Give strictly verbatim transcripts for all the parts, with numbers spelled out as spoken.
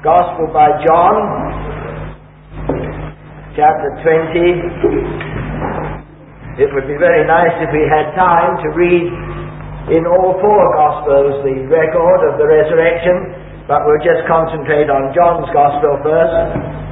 Gospel by John, chapter twenty. It would be very nice if we had time to read in all four Gospels the record of the resurrection, but we'll just concentrate on John's Gospel first.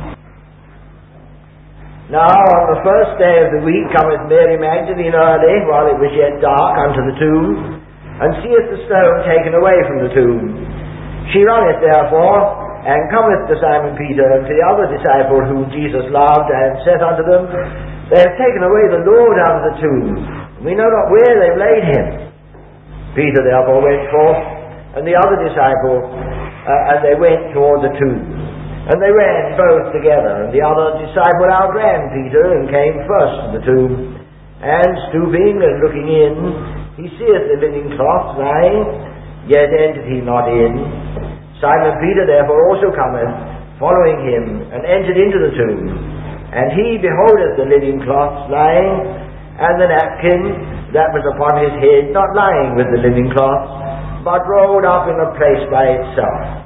Now on the first day of the week cometh Mary Magdalene early, while it was yet dark, unto the tomb, and seeth the stone taken away from the tomb. She runneth therefore, and cometh to Simon Peter and to the other disciple whom Jesus loved, and saith unto them, They have taken away the Lord out of the tomb, and we know not where they have laid him. Peter therefore went forth, and the other disciple, uh, and they went toward the tomb. And they ran both together, and the other disciple outran Peter, and came first to the tomb. And stooping and looking in, he seeth the linen cloth lying, yet entered he not in. Simon Peter therefore also cometh, following him, and entered into the tomb. And he beholdeth the linen cloths lying, and the napkin that was upon his head, not lying with the linen cloths, but rolled up in a place by itself.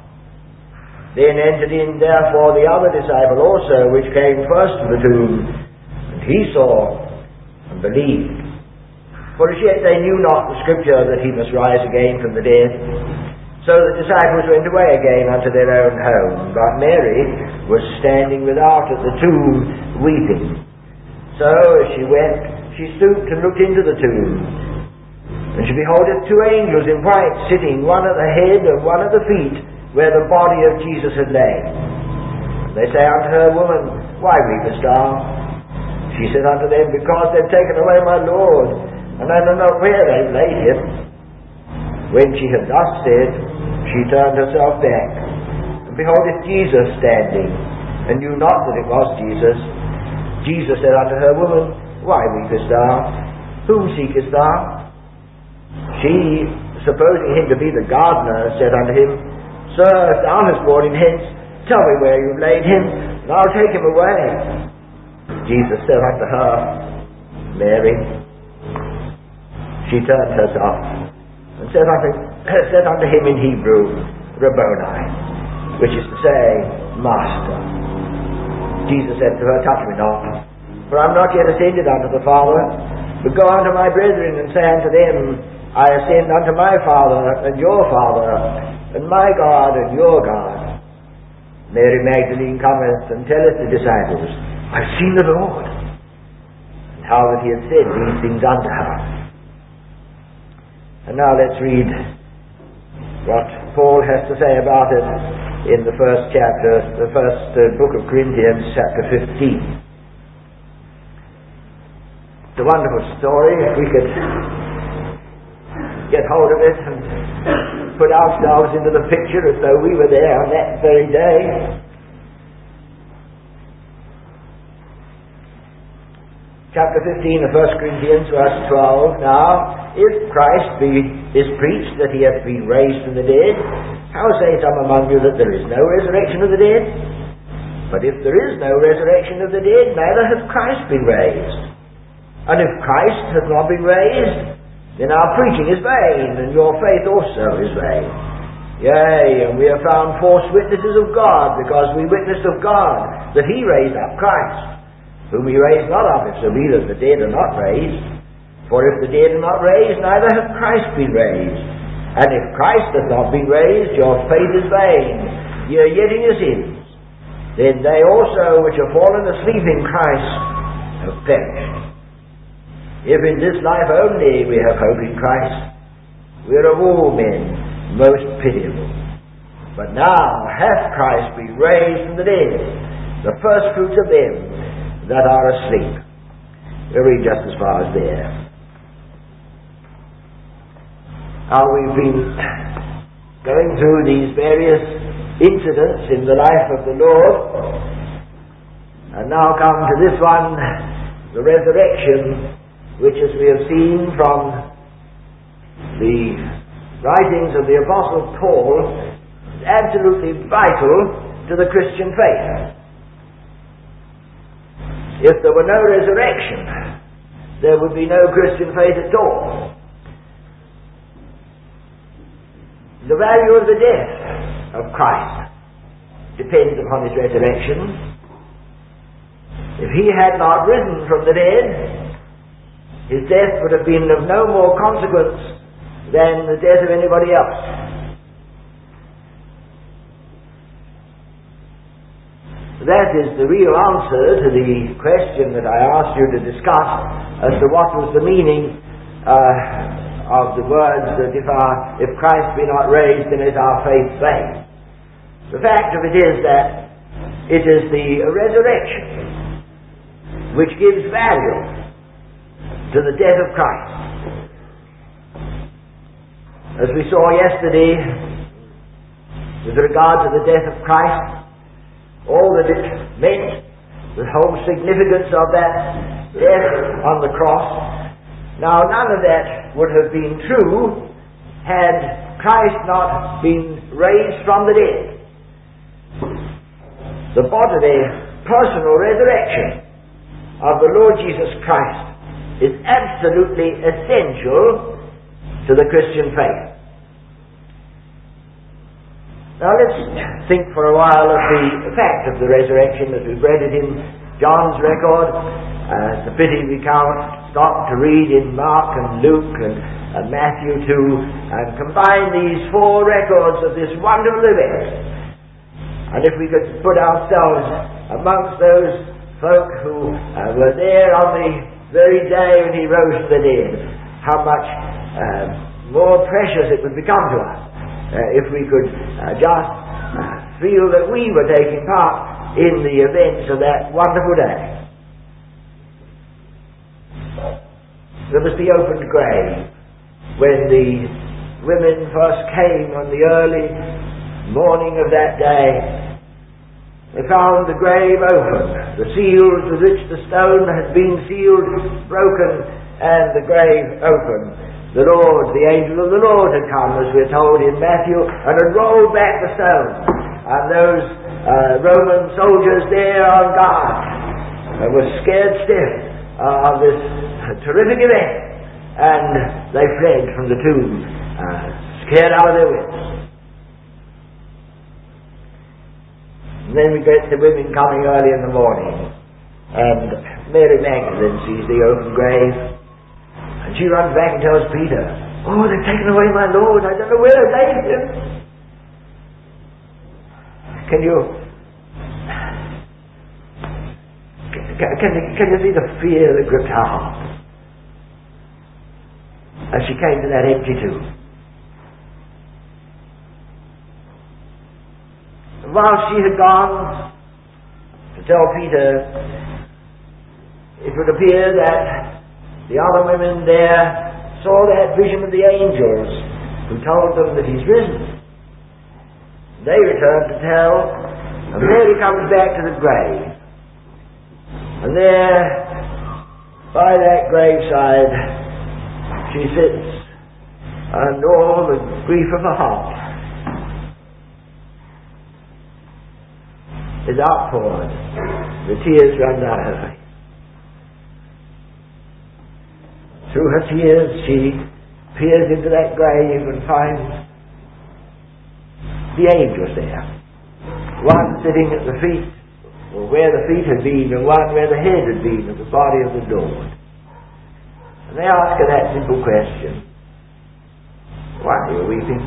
Then entered in therefore the other disciple also, which came first to the tomb. And he saw, and believed. For as yet they knew not the scripture that he must rise again from the dead. So the disciples went away again unto their own home, but Mary was standing without at the tomb, weeping. So as she went, she stooped and looked into the tomb. And she beholdeth two angels in white, sitting, one at the head and one at the feet, where the body of Jesus had lain. And they say unto her, Woman, why weepest thou? She said unto them, Because they've taken away my Lord, and I know not where they've laid him. When she had thus said, she turned herself back, and beholdeth Jesus standing, and knew not that it was Jesus. Jesus said unto her, Woman, why weepest thou? Whom seekest thou? She, supposing him to be the gardener, said unto him, Sir, if thou hast brought him hence, tell me where you have laid him, and I'll take him away. Jesus said unto her, Mary. She turned herself, and said unto, said unto him in Hebrew, Rabboni, which is to say, Master. Jesus said to her, Touch me not, for I am not yet ascended unto the Father, but go unto my brethren, and say unto them, I ascend unto my Father, and your Father, and my God, and your God. Mary Magdalene cometh, and telleth the disciples, I've seen the Lord, and how that he had said these things unto her. And now let's read what Paul has to say about it in the first chapter, the first uh, book of Corinthians, chapter fifteen. It's a wonderful story. If we could get hold of it and put ourselves into the picture as though we were there on that very day. Chapter fifteen of First Corinthians, verse twelve. Now, if Christ be, is preached that he hath been raised from the dead, how say some among you that there is no resurrection of the dead? But if there is no resurrection of the dead, neither hath Christ been raised. And if Christ hath not been raised, then our preaching is vain, and your faith also is vain. Yea, and we have found false witnesses of God, because we witnessed of God that he raised up Christ, whom he raised not up, if so be that the dead are not raised. For if the dead are not raised, neither hath Christ been raised. And if Christ hath not been raised, your faith is vain, ye are yet in your sins. Then they also which have fallen asleep in Christ have perished. If in this life only we have hope in Christ, we are of all men most pitiable. But now hath Christ been raised from the dead, the first fruits of them that are asleep. We'll read just as far as there. Now we've been going through these various incidents in the life of the Lord, and now come to this one, the resurrection, which, as we have seen from the writings of the Apostle Paul, is absolutely vital to the Christian faith. If there were no resurrection, there would be no Christian faith at all. The value of the death of Christ depends upon his resurrection. If he had not risen from the dead, his death would have been of no more consequence than the death of anybody else. That is the real answer to the question that I asked you to discuss as to what was the meaning uh, of the words that if, our, if Christ be not raised, then is our faith vain. The fact of it is that it is the resurrection which gives value to the death of Christ. As we saw yesterday, with regard to the death of Christ, all that it meant, the whole significance of that death on the cross. Now, none of that would have been true had Christ not been raised from the dead. The bodily, personal resurrection of the Lord Jesus Christ is absolutely essential to the Christian faith. Now let's think for a while of the fact of the resurrection as we've read it in John's record. Uh, it's a pity we can't stop to read in Mark and Luke and uh, Matthew too, and combine these four records of this wonderful event. And if we could put ourselves amongst those folk who uh, were there on the very day when he rose from the dead, how much uh, more precious it would become to us. Uh, if we could uh, just uh, feel that we were taking part in the events of that wonderful day. There was the opened grave when the women first came on the early morning of that day. They found the grave open, the seals with which the stone had been sealed broken, and the grave open. The Lord, the angel of the Lord had come, as we're told in Matthew, and had rolled back the stone. And those uh, Roman soldiers there on guard uh, were scared stiff uh, of this terrific event. And they fled from the tomb, uh, scared out of their wits. And then we get the women coming early in the morning, and Mary Magdalene sees the open grave. And she runs back and tells Peter, "Oh, they've taken away my Lord. I don't know where they've laid him." Can you can, can, can you see the fear that gripped her heart as she came to that empty tomb? And while she had gone to tell Peter, it would appear that the other women there saw that vision of the angels who told them that he's risen. They returned to tell, and Mary comes back to the grave. And there, by that graveside, she sits, and all the grief of her heart is outpoured. The tears run down her face. Through her tears, she peers into that grave and finds the angels there. One sitting at the feet, or where the feet had been, and one where the head had been of the body of the Lord. And they ask her that simple question: "Why are you weeping?"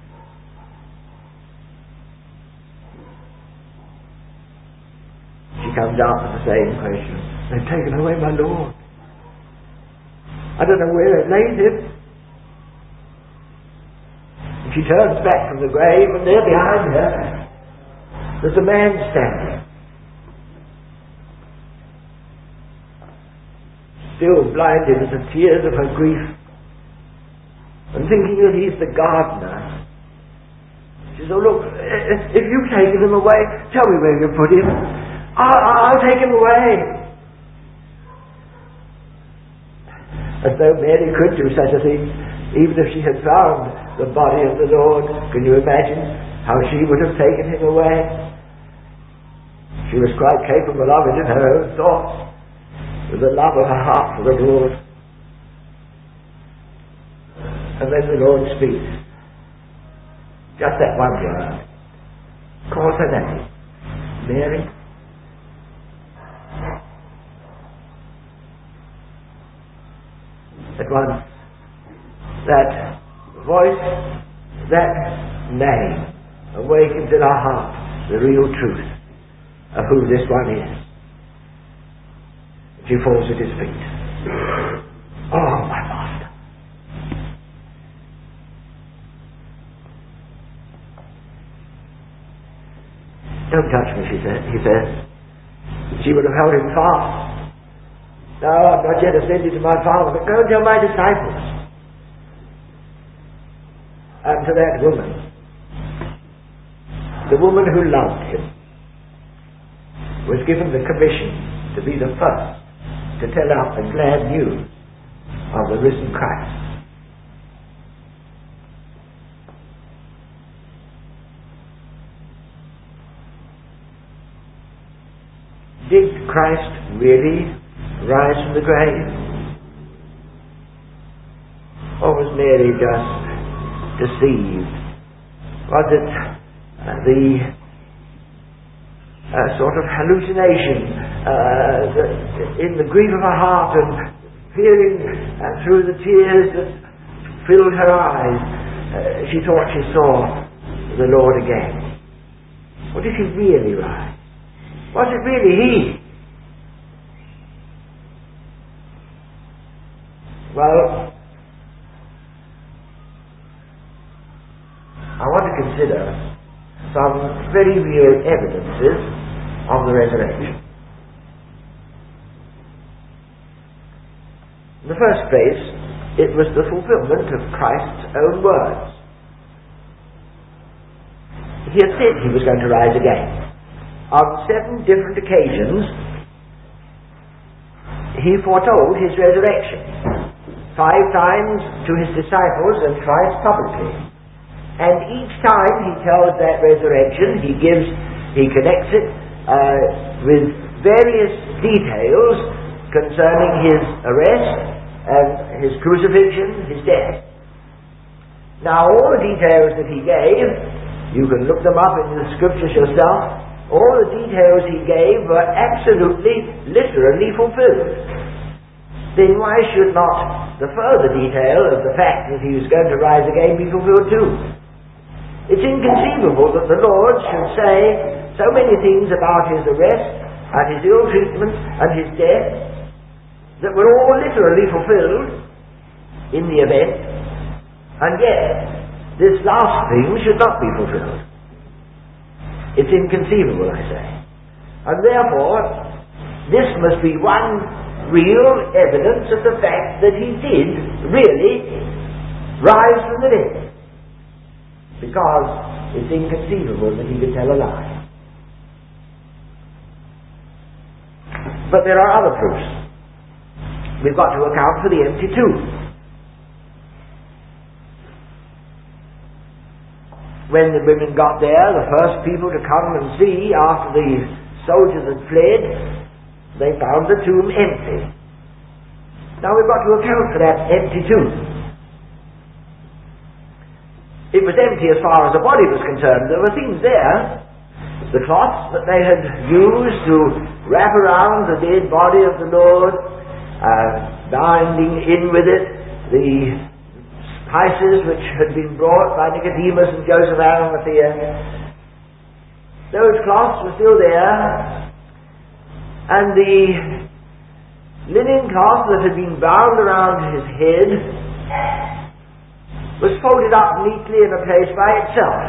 She comes out with the same question: "They've taken away my Lord. I don't know where they've laid him." And she turns back from the grave, and there behind her there's a man standing, still blinded with the tears of her grief, and thinking that he's the gardener. She says, "Oh, look, if you've taken him away, tell me where you put him. I'll, I'll take him away." As though Mary could do such a thing, even if she had found the body of the Lord. Can you imagine how she would have taken him away? She was quite capable of it in her own thoughts, with the love of her heart for the Lord. And then the Lord speaks. Just that one word. Calls her name. Mary? At once, that voice, that name, awakens in our heart the real truth of who this one is. She falls at his feet. Oh, my Master. Don't touch me, she said. He said. She would have held him fast. No, I'm not yet ascended to my Father, but go and tell my disciples. And to that woman, the woman who loved him, was given the commission to be the first to tell out the glad news of the risen Christ. Did Christ really rise from the grave? Or was Mary just deceived? Was it uh, the uh, sort of hallucination uh, that in the grief of her heart and peering uh, through the tears that filled her eyes, uh, she thought she saw the Lord again? Or did he really rise? Was it really he? Well, I want to consider some very real evidences of the resurrection. In the first place, it was the fulfillment of Christ's own words. He had said he was going to rise again. On seven different occasions, he foretold his resurrection. Five times to his disciples and twice publicly. And each time he tells that resurrection, he gives, he connects it uh, with various details concerning his arrest and his crucifixion, his death. Now all the details that he gave, you can look them up in the scriptures yourself, all the details he gave were absolutely, literally fulfilled. Then why should not the further detail of the fact that he was going to rise again be fulfilled too? It's inconceivable that the Lord should say so many things about his arrest and his ill treatment and his death that were all literally fulfilled in the event, and yet this last thing should not be fulfilled. It's inconceivable, I say. And therefore, this must be one real evidence of the fact that he did really rise from the dead. Because it's inconceivable that he could tell a lie. But there are other proofs. We've got to account for the empty tomb. When the women got there, the first people to come and see after the soldiers had fled, they found the tomb empty. Now we've got to account for that empty tomb. It was empty as far as the body was concerned. There were things there, the cloths that they had used to wrap around the dead body of the Lord, uh, binding in with it the spices which had been brought by Nicodemus and Joseph of Arimathea. Those cloths were still there, and the linen cloth that had been bound around his head was folded up neatly in a place by itself.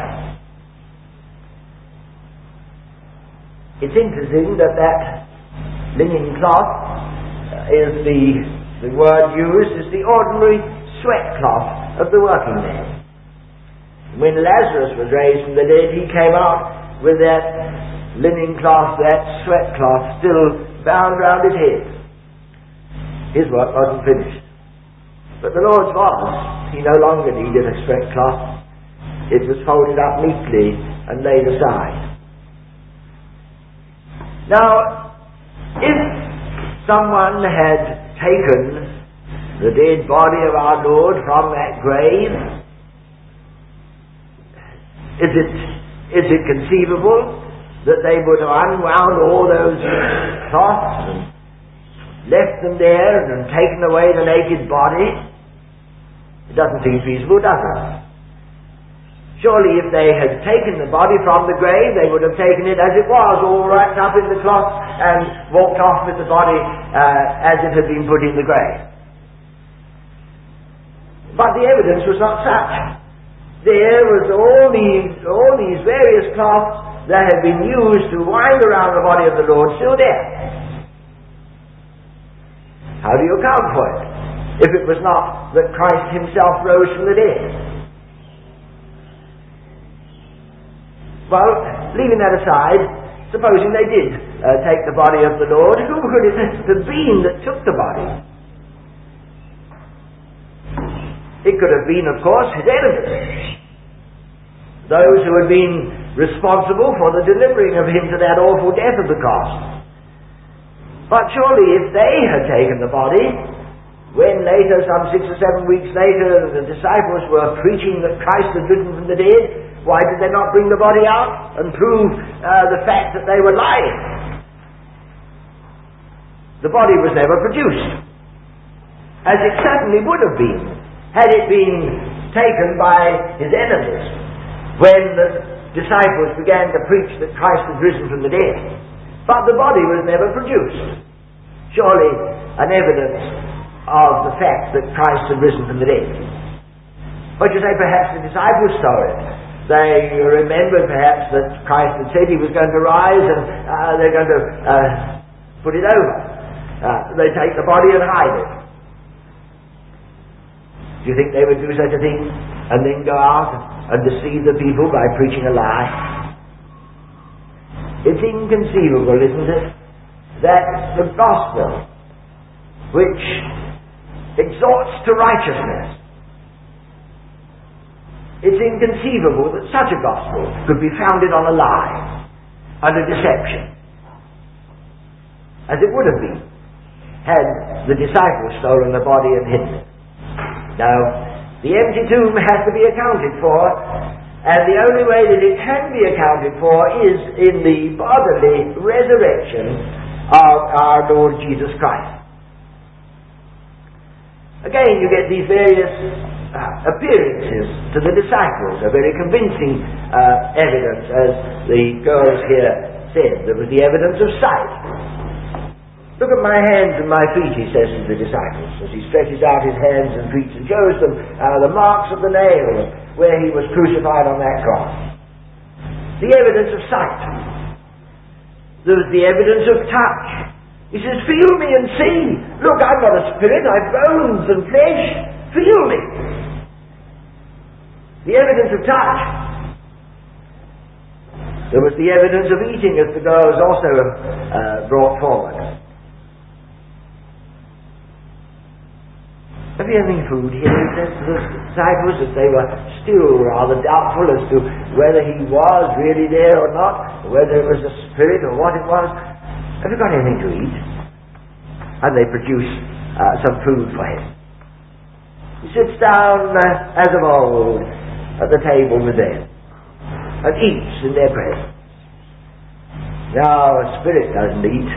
It's interesting that that linen cloth is the, the word used is the ordinary sweat cloth of the working man. When Lazarus was raised from the dead, he came out with that linen cloth, that sweat cloth, still bound round his head. His work wasn't finished. But the Lord's was. He no longer needed a sweat cloth. It was folded up neatly and laid aside. Now, if someone had taken the dead body of our Lord from that grave, is it is it conceivable that they would have unwound all those cloths and left them there and taken away the naked body. It doesn't seem feasible, does it? Surely if they had taken the body from the grave, they would have taken it as it was, all wrapped up in the cloth, and walked off with the body uh, as it had been put in the grave. But the evidence was not such. There was all these, all these various cloths that had been used to wind around the body of the Lord still there. How do you account for it, if it was not that Christ himself rose from the dead? Well, leaving that aside, supposing they did uh, take the body of the Lord, who could it have been that took the body? It could have been, of course, his enemies. Those who had been responsible for the delivering of him to that awful death of the cross. But surely if they had taken the body, when later, some six or seven weeks later, the disciples were preaching that Christ had risen from the dead, why did they not bring the body out and prove uh, the fact that they were lying? The body was never produced, as it certainly would have been had it been taken by his enemies when the disciples began to preach that Christ had risen from the dead. But the body was never produced. Surely an evidence of the fact that Christ had risen from the dead. But you say perhaps the disciples saw it. They remembered perhaps that Christ had said he was going to rise, and uh, they're going to uh, put it over. Uh, they take the body and hide it. Do you think they would do such a thing and then go out and deceive the people by preaching a lie? It's inconceivable, isn't it, that the gospel, which exhorts to righteousness, it's inconceivable that such a gospel could be founded on a lie and a deception, as it would have been had the disciples stolen the body and hidden it. Now, the empty tomb has to be accounted for, and the only way that it can be accounted for is in the bodily resurrection of our Lord Jesus Christ. Again, you get these various uh, appearances to the disciples, a very convincing uh, evidence, as the girls here said. There was the evidence of sight. Look at my hands and my feet, he says to the disciples, as he stretches out his hands and feet and shows them uh, the marks of the nails where he was crucified on that cross. The evidence of sight. There was the evidence of touch. He says, feel me and see. Look, I've got a spirit, I've bones and flesh. Feel me. The evidence of touch. There was the evidence of eating, as the girls also uh, brought forward. Have you any food here? He says to the disciples, as they were still rather doubtful as to whether he was really there or not, or whether it was a spirit or what it was. Have you got anything to eat? And they produce uh, some food for him. He sits down uh, as of old at the table with them and eats in their presence. Now, a spirit doesn't eat.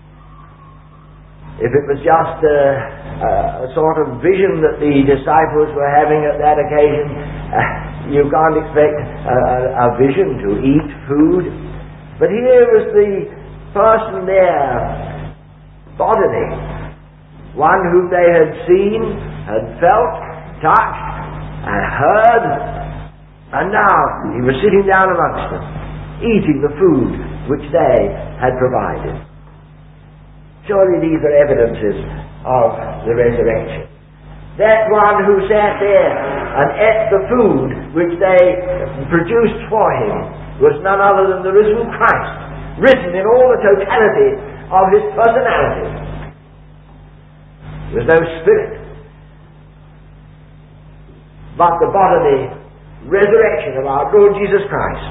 If it was just a, a, a sort of vision that the disciples were having at that occasion, uh, you can't expect a, a, a vision to eat food. But here was the person there, bodily, one whom they had seen, had felt, touched, and heard, and now he was sitting down amongst them, eating the food which they had provided. Surely these are evidences of the resurrection. That one who sat there and ate the food which they produced for him was none other than the risen Christ, risen in all the totality of his personality. There was no spirit, but the bodily resurrection of our Lord Jesus Christ.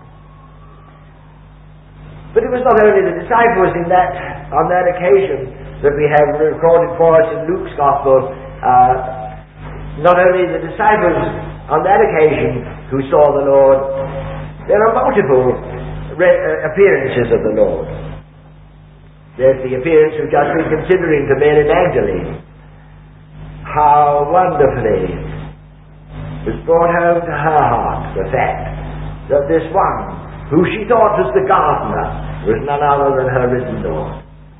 But it was not only the disciples in that, on that occasion that we have recorded for us in Luke's Gospel, uh, not only the disciples on that occasion who saw the Lord, there are multiple re- uh, appearances of the Lord. There's the appearance we've just been considering to Mary Magdalene. How wonderfully was brought home to her heart the fact that this one, who she thought was the gardener, was none other than her risen Lord.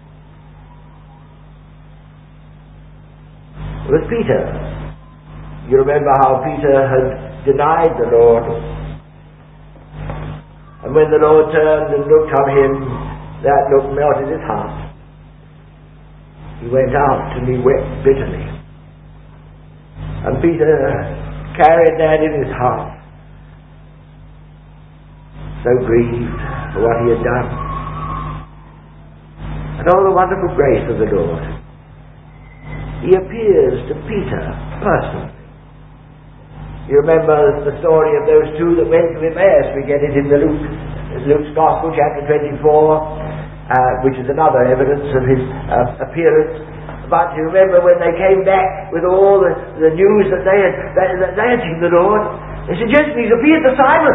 It was Peter. You remember how Peter had denied the Lord. And when the Lord turned and looked on him, that look melted his heart. He went out and he wept bitterly. And Peter carried that in his heart, so grieved for what he had done. And all the wonderful grace of the Lord. He appears to Peter personally. You remember the story of those two that went to Emmaus. We get it in the Luke, Luke's Gospel, chapter twenty-four, uh, which is another evidence of his uh, appearance. But you remember when they came back with all the, the news that they had that, that they had seen the Lord, they suggested he's appeared to Simon.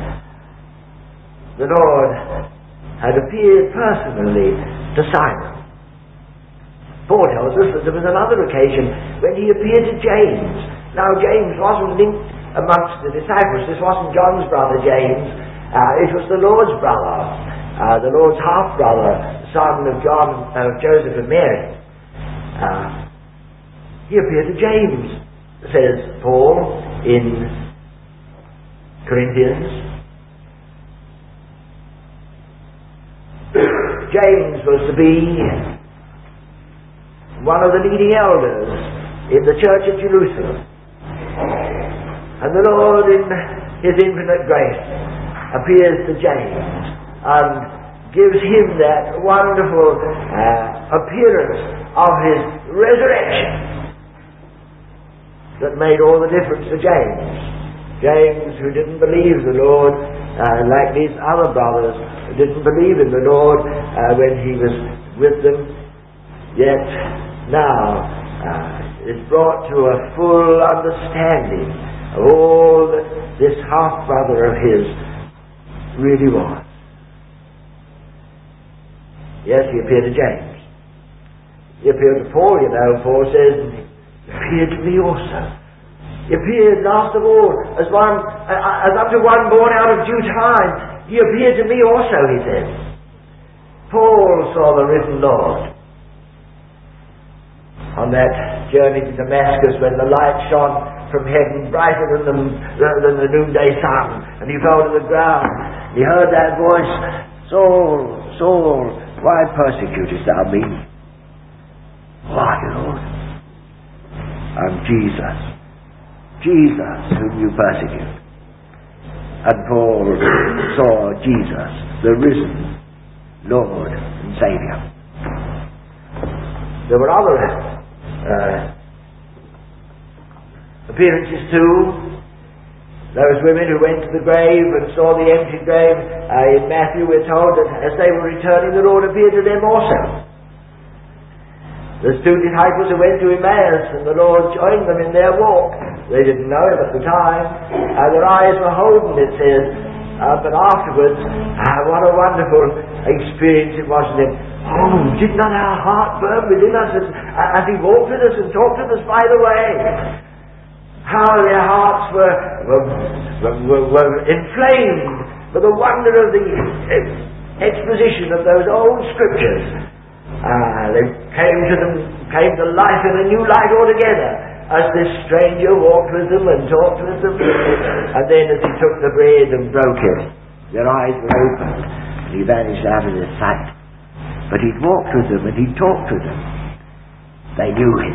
The Lord had appeared personally to Simon. Paul tells us that there was another occasion when he appeared to James. Now James wasn't linked amongst the disciples. This wasn't John's brother James. Uh, it was the Lord's brother, uh, the Lord's half-brother, son of John, of Joseph and Mary. Uh, he appeared to James, says Paul in Corinthians. James was to be one of the leading elders in the church at Jerusalem. And the Lord, in his infinite grace, appears to James and gives him that wonderful uh, appearance of his resurrection that made all the difference to James. James, who didn't believe the Lord, uh, like these other brothers, who didn't believe in the Lord uh, when he was with them, yet now uh, is brought to a full understanding of all that this half-brother of his really was. Yes, he appeared to James. He appeared to Paul, you know. Paul says, he appeared to me also. He appeared last of all as one, uh, as unto one born out of due time. He appeared to me also, he says. Paul saw the risen Lord on that journey to Damascus when the light shone from heaven brighter than the, than the noonday sun, and he fell to the ground. He heard that voice, Saul, Saul, why persecutest thou me? Why, Lord? I'm Jesus. Jesus whom you persecute. And Paul saw Jesus, the risen Lord and Saviour. There were other uh, appearances too. Those women who went to the grave and saw the empty grave. Uh, in Matthew we're told that as they were returning, the Lord appeared to them also. There's two disciples who went to Emmaus and the Lord joined them in their walk. They didn't know him at the time. Uh, their eyes were holden, it says. Uh, but afterwards, uh, what a wonderful experience it was for them. Oh, did not our heart burn within us as, as he walked with us and talked with us by the way? How their hearts were, were, were, were inflamed with the wonder of the exposition of those old scriptures. Uh, they came to them, came to life in a new light altogether as this stranger walked with them and talked with them. And then as he took the bread and broke it, their eyes were opened and he vanished out of their sight. But he'd walked with them and he'd talked with them. They knew him.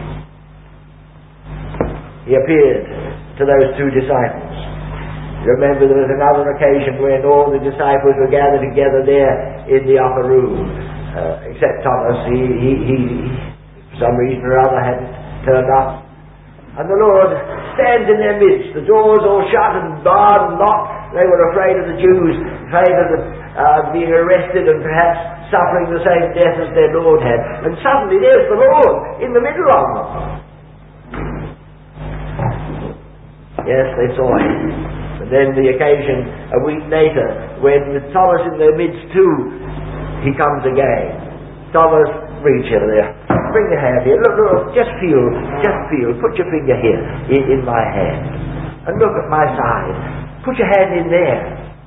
He appeared to those two disciples. Remember, there was another occasion when all the disciples were gathered together there in the upper room, uh, except Thomas. He, he, he, for some reason or other, hadn't turned up. And the Lord stands in their midst. The doors all shut and barred and locked. They were afraid of the Jews, afraid of the, uh, being arrested and perhaps suffering the same death as their Lord had. And suddenly there's the Lord in the middle of them. Yes, they saw him. And then the occasion a week later, when with Thomas in their midst too, he comes again. Thomas, reach here there. Bring your hand here. Look, look, just feel, just feel. Put your finger here in, in my hand. And look at my side. Put your hand in there.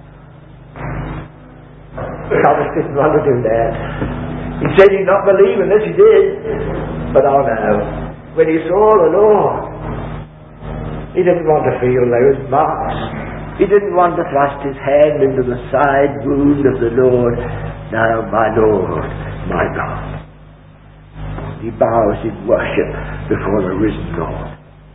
Thomas didn't want to do that. He said he'd not believe unless he did. But oh no. When he saw the Lord, he didn't want to feel those marks. He didn't want to thrust his hand into the side wound of the Lord. Now, my Lord, my God. He bows in worship before the risen Lord.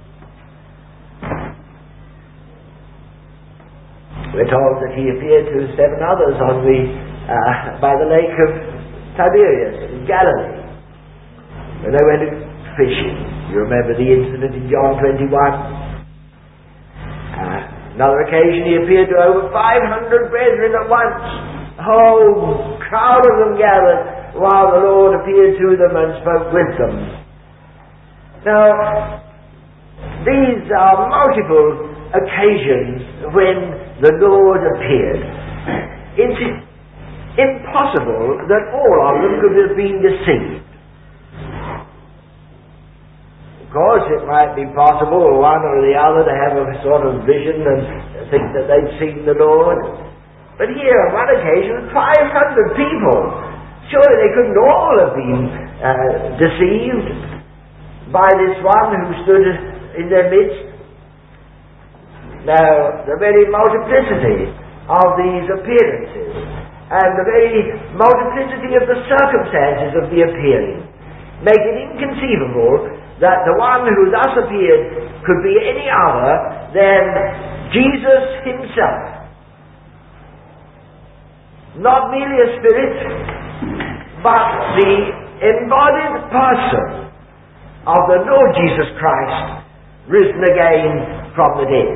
We're told that he appeared to seven others on the uh, by the lake of Tiberias in Galilee, when they went fishing. You remember the incident in John twenty-one? Uh, another occasion he appeared to over five hundred brethren at once. A whole crowd of them gathered while the Lord appeared to them and spoke with them. Now, these are multiple occasions when the Lord appeared. It's impossible that all of them could have been deceived. Of course, it might be possible one or the other to have a sort of vision and think that they'd seen the Lord. But here, on one occasion, five hundred people. Surely they couldn't all have been uh, deceived by this one who stood in their midst. Now, the very multiplicity of these appearances and the very multiplicity of the circumstances of the appearing make it inconceivable that the one who thus appeared could be any other than Jesus himself. Not merely a spirit, but the embodied person of the Lord Jesus Christ, risen again from the dead.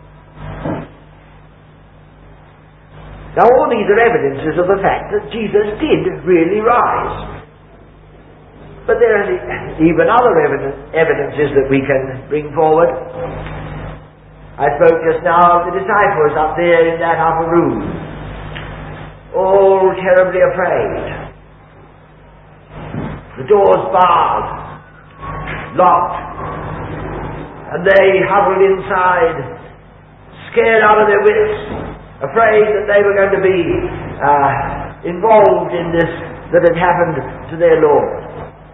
Now all these are evidences of the fact that Jesus did really rise. But there are even other evidence, evidences that we can bring forward. I spoke just now of the disciples up there in that upper room, all terribly afraid. The doors barred, locked, and they huddled inside, scared out of their wits, afraid that they were going to be uh, involved in this that had happened to their Lord.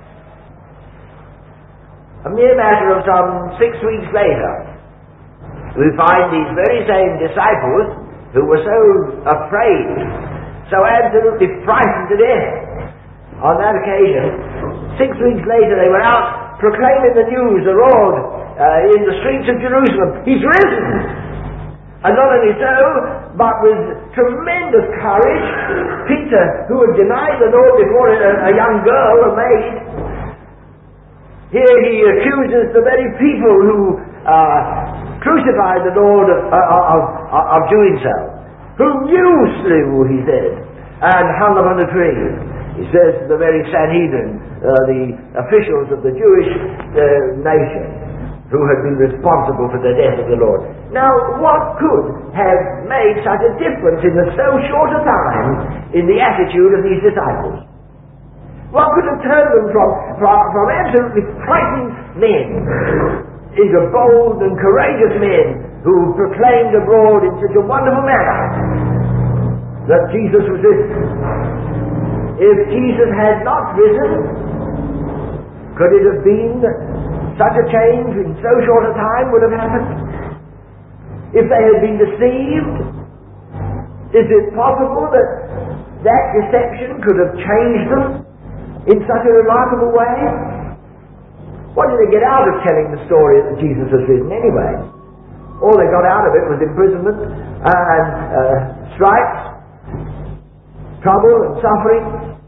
A mere matter of some six weeks later, we find these very same disciples who were so afraid, so absolutely frightened to death. On that occasion, six weeks later, they were out proclaiming the news, the Lord, uh, in the streets of Jerusalem. He's risen! And not only so, but with tremendous courage, Peter, who had denied the Lord before a, a young girl, a maid, here he accuses the very people who uh, crucified the Lord of, uh, of, of, of doing so, whom you slew, he said, and hung upon a tree. He says to the very Sanhedrin, uh, the officials of the Jewish uh, nation, who had been responsible for the death of the Lord. Now, what could have made such a difference in so short a time in the attitude of these disciples? What could have turned them from, from, from absolutely frightened men into bold and courageous men who proclaimed abroad in such a wonderful manner that Jesus was risen? If Jesus had not risen, could it have been that such a change in so short a time would have happened? If they had been deceived, is it possible that that deception could have changed them in such a remarkable way? What did they get out of telling the story that Jesus has risen anyway? All they got out of it was imprisonment and uh, stripes, trouble and suffering.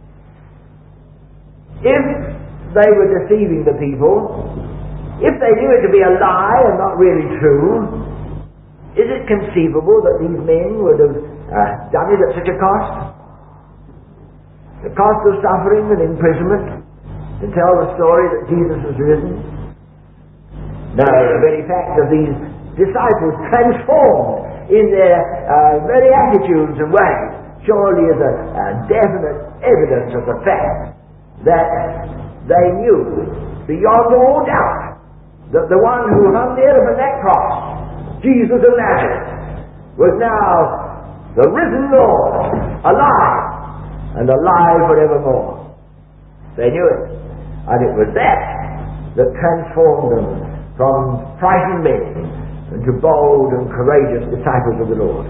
If they were deceiving the people, if they knew it to be a lie and not really true, is it conceivable that these men would have uh, done it at such a cost? The cost of suffering and imprisonment to tell the story that Jesus was risen? No, the very fact of these disciples transformed in their uh, very attitudes and ways, surely is a, a definite evidence of the fact that they knew beyond all doubt that the one who hung there upon that cross, Jesus of Nazareth, was now the risen Lord, alive, and alive forevermore. They knew it, and it was that that transformed them from frightened men into bold and courageous disciples of the Lord.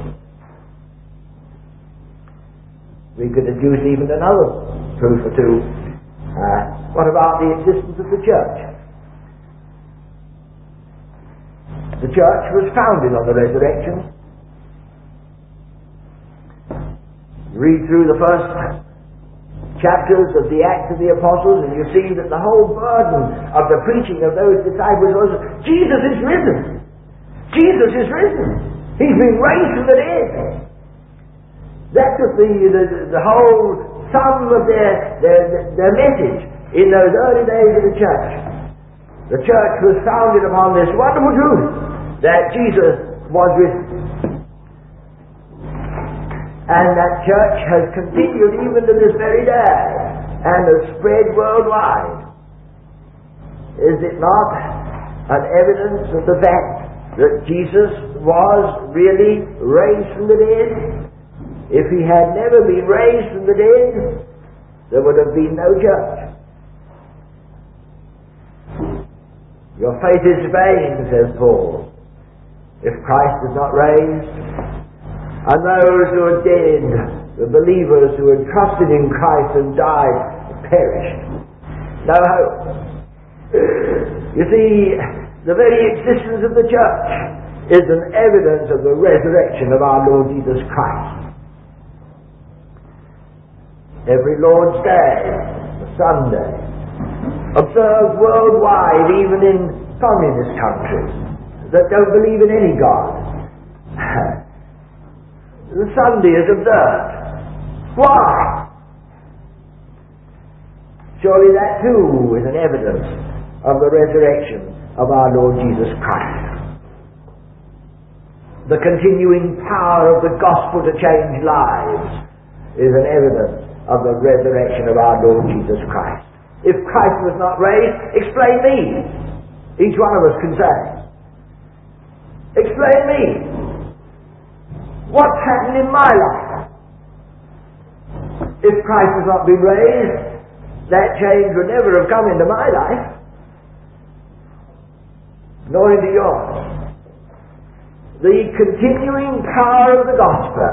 We could deduce even another proof or two. Uh, what about the existence of the church? The church was founded on the resurrection. Read through the first chapters of the Acts of the Apostles and you see that the whole burden of the preaching of those disciples was, Jesus is risen. Jesus is risen. He's been raised from the dead. That was the, the, the whole sum of their, their, their message in those early days of the church. The church was founded upon this wonderful truth that Jesus was risen. And that church has continued even to this very day and has spread worldwide. Is it not an evidence of the fact that Jesus was really raised from the dead? If he had never been raised from the dead, there would have been no church. Your faith is vain, says Paul, if Christ is not raised. And those who are dead, the believers who had trusted in Christ and died, perished. No hope. You see, the very existence of the church is an evidence of the resurrection of our Lord Jesus Christ. Every Lord's Day, the Sunday, observed worldwide, even in communist countries that don't believe in any God. The Sunday is observed. Why? Surely that too is an evidence of the resurrection of our Lord Jesus Christ. The continuing power of the gospel to change lives is an evidence of the resurrection of our Lord Jesus Christ. If Christ was not raised, explain me. Each one of us can say. Explain me. What's happened in my life? If Christ has not been raised, that change would never have come into my life, nor into yours. The continuing power of the gospel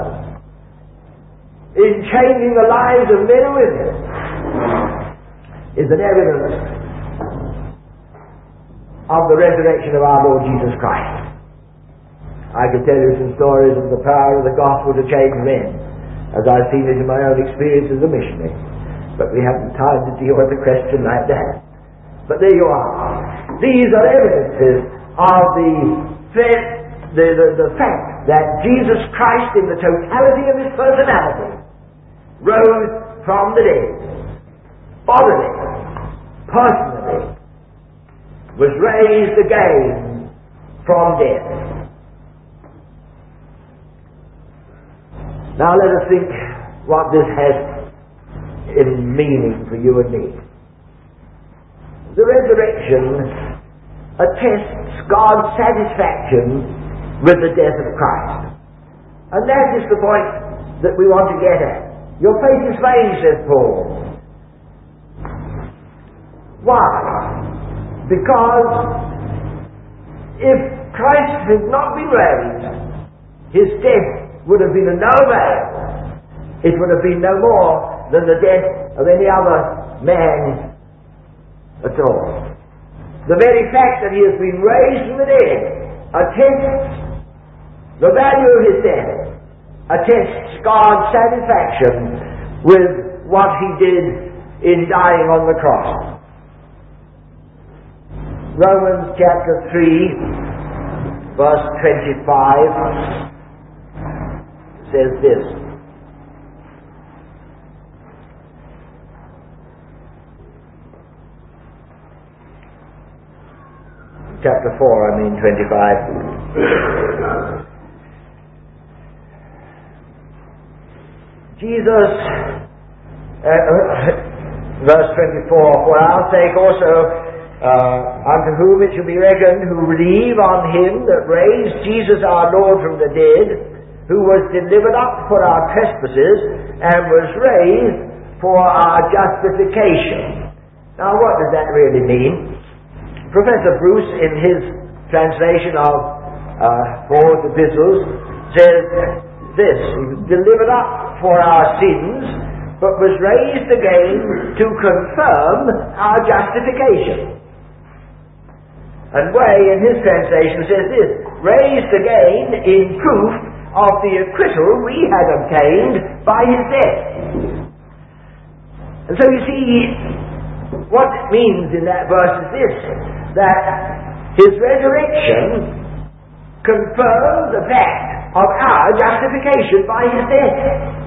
in changing the lives of men and women is an evidence of the resurrection of our Lord Jesus Christ. I could tell you some stories of the power of the gospel to change men, as I've seen it in my own experience as a missionary. But we haven't time to deal with a question like that. But there you are. These are evidences of the, the, the, the fact that Jesus Christ, in the totality of his personality, rose from the dead, bodily, personally, was raised again from death. Now let us think what this has in meaning for you and me. The resurrection attests God's satisfaction with the death of Christ. And that is the point that we want to get at. Your faith is vain, says Paul. Why? Because if Christ had not been raised, his death would have been of no avail. It would have been no more than the death of any other man at all. The very fact that he has been raised from the dead attests the value of his death, attests God's satisfaction with what he did in dying on the cross. Romans chapter three, verse twenty-five says this: chapter four, I mean twenty-five. Jesus, uh, verse twenty-four, for our sake also, uh, unto whom it shall be reckoned, who believe on him that raised Jesus our Lord from the dead, who was delivered up for our trespasses, and was raised for our justification. Now what does that really mean? Professor Bruce, in his translation of uh, Paul's epistles, says this: he was delivered up for our sins, but was raised again to confirm our justification. And Way, in his translation, says this: raised again in proof of the acquittal we had obtained by his death. And so you see, what it means in that verse is this, that his resurrection confirmed the fact of our justification by his death.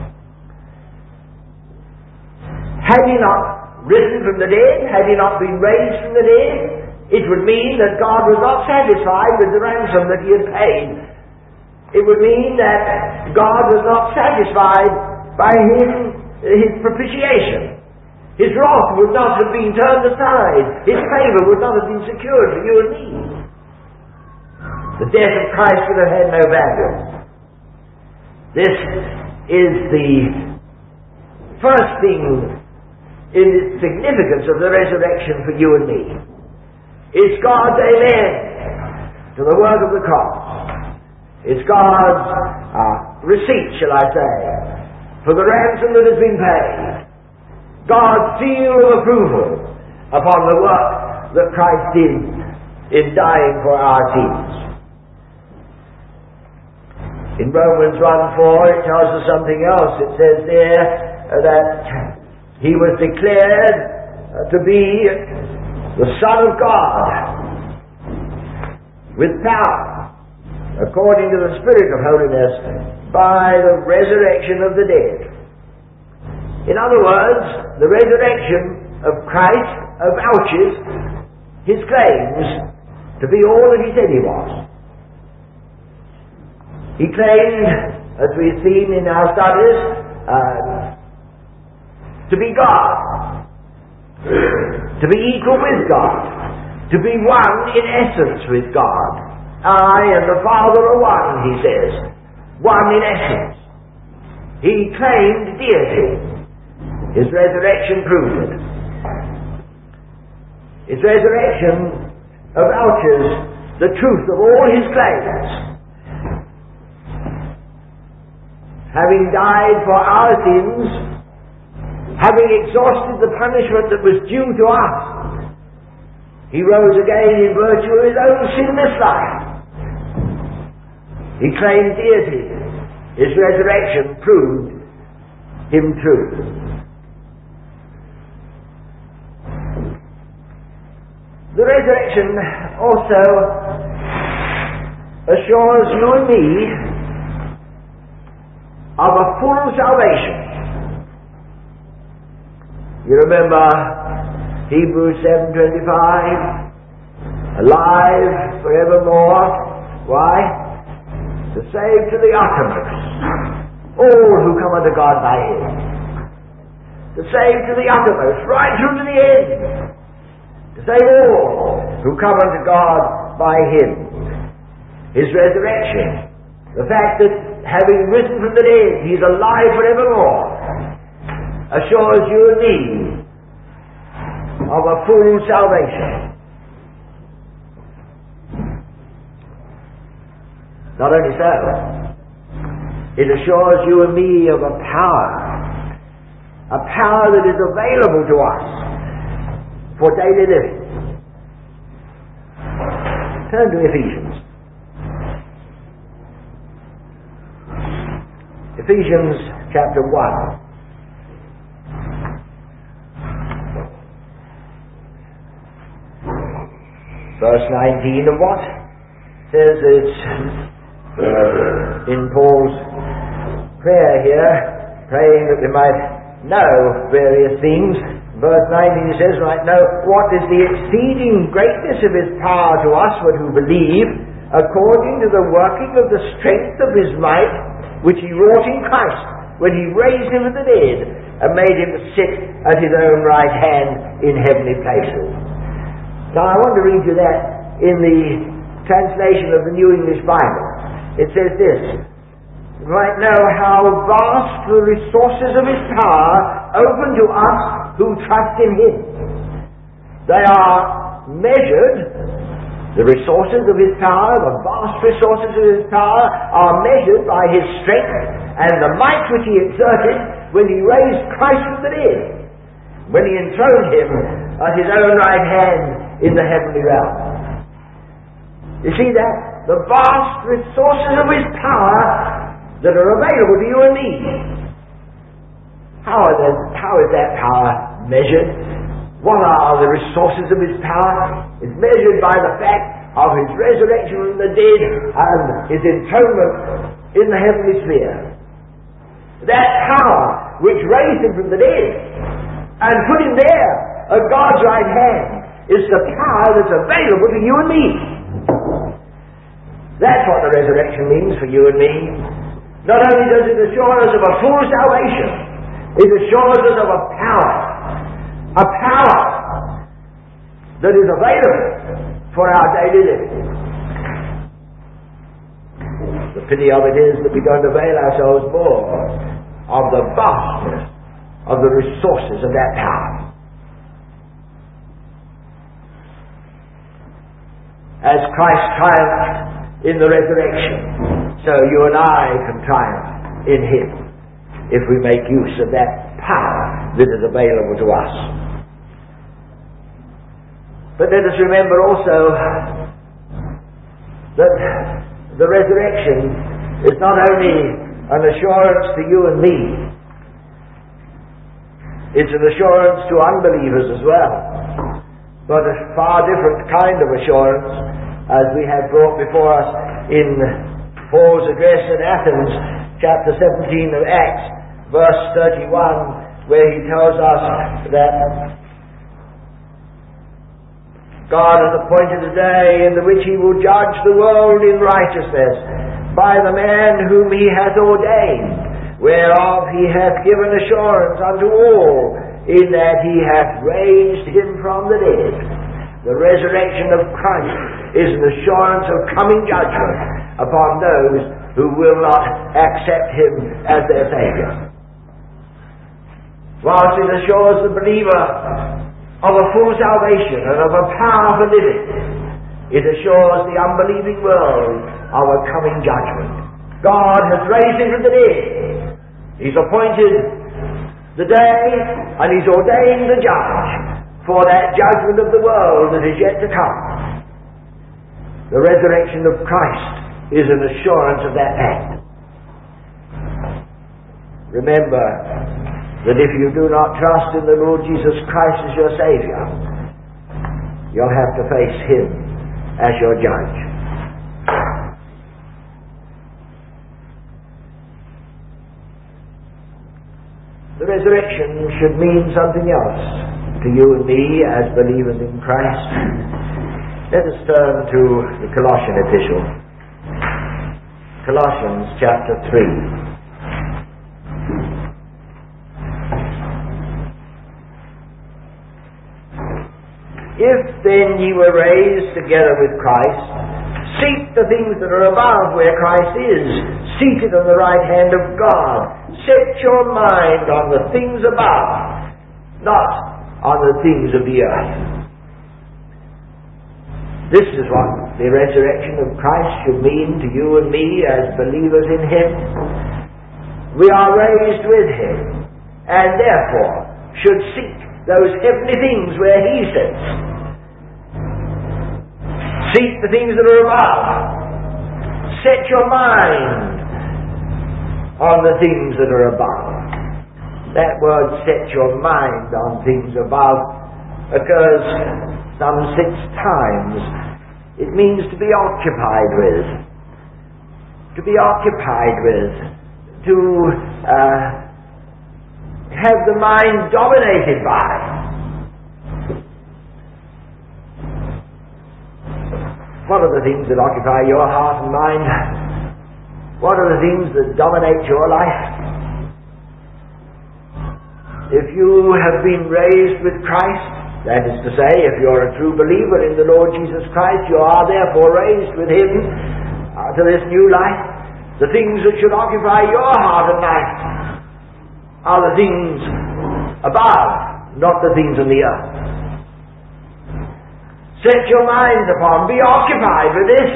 Had he not risen from the dead, had he not been raised from the dead, it would mean that God was not satisfied with the ransom that he had paid. It would mean that God was not satisfied by his, his propitiation. His wrath would not have been turned aside. His favor would not have been secured for you and me. The death of Christ would have had no value. This is the first thing in the significance of the resurrection for you and me. It's God's amen to the work of the cross. It's God's uh, receipt, shall I say, for the ransom that has been paid. God's seal of approval upon the work that Christ did in dying for our sins. In Romans one four it tells us something else. It says there uh, that he was declared uh, to be the Son of God with power, according to the Spirit of holiness, by the resurrection of the dead. In other words, the resurrection of Christ avouches his claims to be all that he said he was. He claimed, as we've seen in our studies, uh, to be God, to be equal with God, to be one in essence with God. I and the Father are one, he says, one in essence. He claimed deity. His resurrection proved it. His resurrection avouches the truth of all his claims. Having died for our sins, having exhausted the punishment that was due to us, he rose again in virtue of his own sinless life. He claimed deity. His resurrection proved him true. The resurrection also assures you and me of a full salvation. You remember Hebrews seven twenty-five, alive forevermore. Why? To save to the uttermost all who come unto God by him. To save to the uttermost, right through to the end. To save all who come unto God by him. His resurrection, the fact that having risen from the dead, he's alive forevermore, assures you and me of a full salvation. Not only so, it assures you and me of a power, a power that is available to us for daily living. Turn to Ephesians. Ephesians chapter one. Verse nineteen of what? Says it's uh, in Paul's prayer here, praying that we might know various things. Verse nineteen he says, right, know what is the exceeding greatness of his power to us who believe, according to the working of the strength of his might, which he wrought in Christ, when he raised him from the dead and made him sit at his own right hand in heavenly places. Now I want to read you that in the translation of the New English Bible. It says this: "You might know how vast the resources of his power open to us who trust in him. They are measured, the resources of his power, the vast resources of his power, are measured by his strength and the might which he exerted when he raised Christ from the dead, when he enthroned him at his own right hand in the heavenly realm." You see that? The vast resources of his power that are available to you and me. How, are the, how is that power measured? What are the resources of his power? It's measured by the fact of his resurrection from the dead and his enthronement in the heavenly sphere. That power which raised him from the dead and put him there at God's right hand is the power that's available to you and me. That's what the resurrection means for you and me. Not only does it assure us of a full salvation, it assures us of a power. A power that is available for our daily living. The pity of it is that we don't avail ourselves more of the vastness of the resources of that power. As Christ triumphed in the resurrection, so you and I can triumph in him if we make use of that power that is available to us. But let us remember also that the resurrection is not only an assurance to you and me, it's an assurance to unbelievers as well, but a far different kind of assurance, as we have brought before us in Paul's address at Athens, chapter seventeen of Acts, verse thirty-one, where he tells us that God has appointed a day in the which he will judge the world in righteousness by the man whom he hath ordained, whereof he hath given assurance unto all, in that he hath raised him from the dead. The resurrection of Christ is an assurance of coming judgment upon those who will not accept him as their Saviour. Whilst it assures the believer of a full salvation and of a power for living, it assures the unbelieving world of a coming judgment. God has raised him from the dead. He's appointed the day and he's ordained the judge for that judgment of the world that is yet to come. The resurrection of Christ is an assurance of that fact. Remember that if you do not trust in the Lord Jesus Christ as your Saviour, you'll have to face him as your judge. The resurrection should mean something else to you and me as believers in Christ. Let us turn to the Colossian epistle. Colossians chapter three. If then ye were raised together with Christ, seek the things that are above, where Christ is, seated on the right hand of God. Set your mind on the things above, not on the things of the earth. This is what the resurrection of Christ should mean to you and me as believers in him. We are raised with him, and therefore should seek those heavenly things where he sits. Seek the things that are above. Set your mind on the things that are above. That word, set your mind on things above, occurs some six times. It means to be occupied with. To be occupied with. To uh, have the mind dominated by. What are the things that occupy your heart and mind? What are the things that dominate your life? if you have been raised with Christ, that is to say, if you're a true believer in the Lord Jesus Christ, you are therefore raised with Him uh, to this new life. The things that should occupy your heart and life are the things above, not the things on the earth. Set your mind upon, be occupied with this.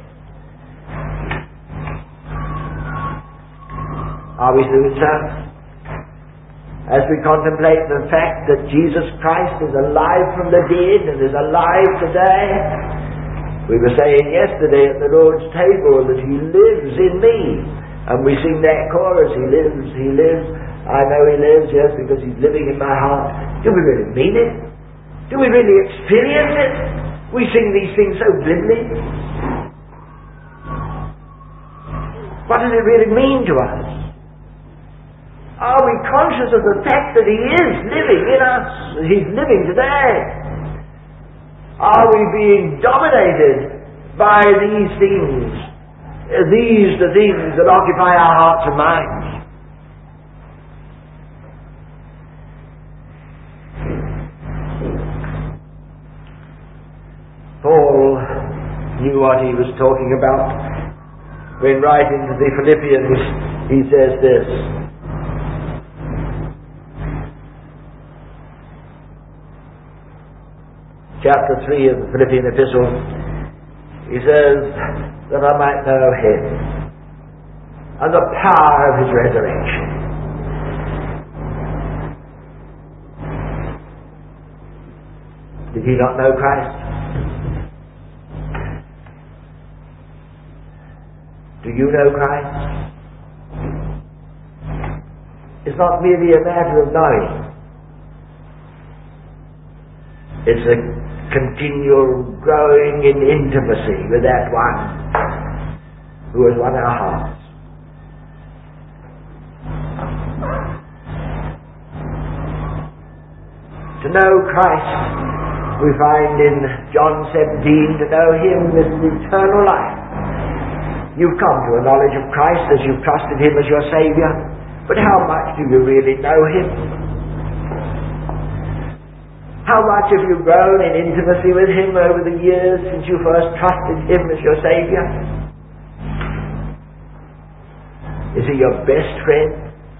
Are we doing so? As we contemplate the fact that Jesus Christ is alive from the dead and is alive today, we were saying yesterday at the Lord's table that He lives in me. And we sing that chorus, He lives, He lives. I know He lives, yes, because He's living in my heart. Do we really mean it? Do we really experience it? We sing these things so glibly. What does it really mean to us? Are we conscious of the fact that He is living in us? He's living today? Are we being dominated by these things? These the things that occupy our hearts and minds? Paul knew what he was talking about when writing to the Philippians. He says this: chapter three of the Philippian epistle, he says, that I might know Him and the power of His resurrection. Did he not know Christ? Do you know Christ? It's not merely a matter of knowing. It's a continual growing in intimacy with that one who has won our hearts. To know Christ, we find in John seventeen, to know Him is eternal life. You've come to a knowledge of Christ as you've trusted Him as your Saviour, but how much do you really know Him? How much have you grown in intimacy with Him over the years since you first trusted Him as your Saviour? Is He your best friend?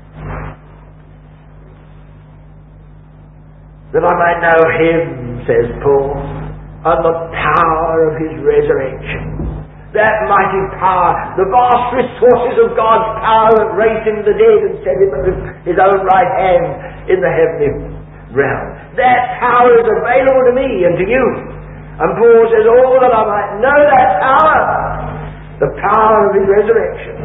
That I might know Him, says Paul, and the power of His resurrection. That mighty power, the vast resources of God's power that raised Him from the dead and set Him at His own right hand in the heavenly realm. That power is available to me and to you. And Paul says, oh, that I might know that power, the power of His resurrection.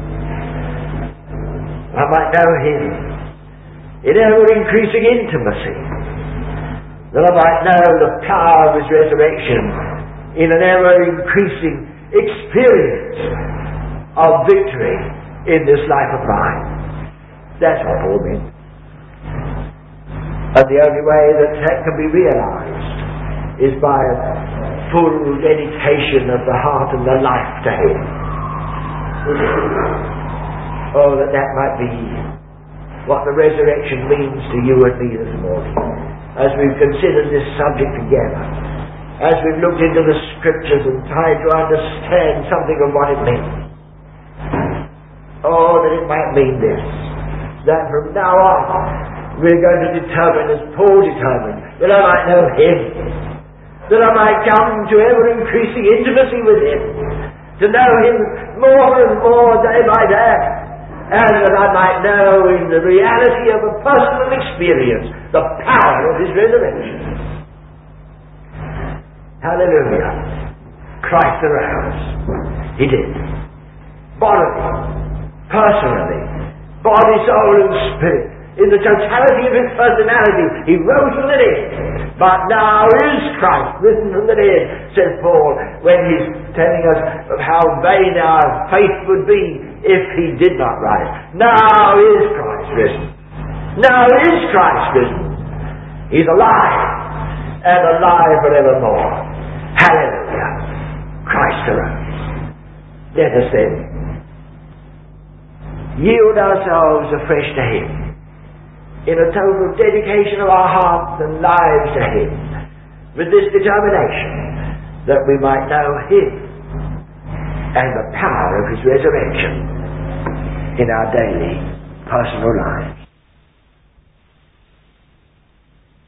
I might know Him in ever-increasing intimacy. That I might know the power of His resurrection in an ever-increasing experience of victory in this life of mine. That's what Paul meant. And the only way that that can be realized is by a full dedication of the heart and the life to Him. Oh, that that might be what the resurrection means to you and me this morning, as we've considered this subject together, as we've looked into the Scriptures and tried to understand something of what it means. Oh, that it might mean this, that from now on we're going to determine, as Paul determined, that I might know Him, that I might come to ever-increasing intimacy with Him, to know Him more and more day by day, and that I might know in the reality of a personal experience the power of His resurrection. Hallelujah. Christ arose. He did. Bodily, personally, body, soul and spirit. In the totality of His personality, He rose from the dead. But now is Christ risen from the dead, says Paul, when he's telling us of how vain our faith would be if He did not rise. Now is Christ risen. Now is Christ risen. He's alive, and alive forevermore. Hallelujah. Christ arose. Let us then yield ourselves afresh to Him in a total dedication of our hearts and lives to Him, with this determination that we might know Him and the power of His resurrection in our daily personal lives.